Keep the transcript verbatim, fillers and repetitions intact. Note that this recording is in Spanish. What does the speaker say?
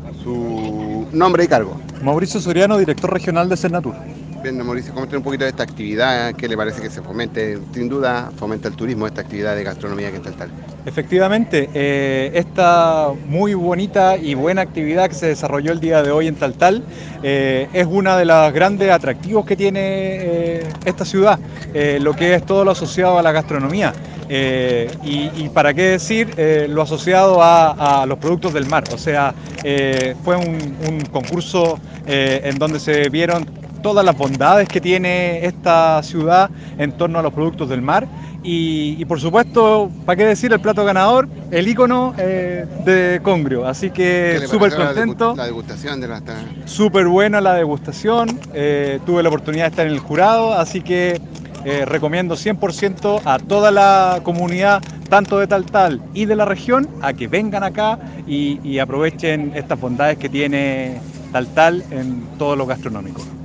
Su nombre y cargo. Mauricio Soriano, director regional de Cernatur. Bien, don Mauricio, coméntenos un poquito de esta actividad, ¿qué le parece que se fomente? Sin duda, fomenta el turismo, esta actividad de gastronomía que está en tal. Efectivamente, eh, esta muy bonita y buena actividad que se desarrolló el día de hoy en Taltal eh, es una de los grandes atractivos que tiene eh, esta ciudad, eh, lo que es todo lo asociado a la gastronomía. Eh, y, y para qué decir eh, lo asociado a, a los productos del mar, o sea, eh, fue un, un concurso eh, en donde se vieron todas las bondades que tiene esta ciudad en torno a los productos del mar y, y por supuesto, ¿para qué decir el plato ganador? El ícono eh, de Congrio, así ¿Qué que le súper pareció la, contento, la degustación de la... súper buena la degustación, eh, tuve la oportunidad de estar en el jurado, así que eh, recomiendo cien por ciento a toda la comunidad, tanto de Taltal y de la región, a que vengan acá y, y aprovechen estas bondades que tiene Taltal en todo lo gastronómico.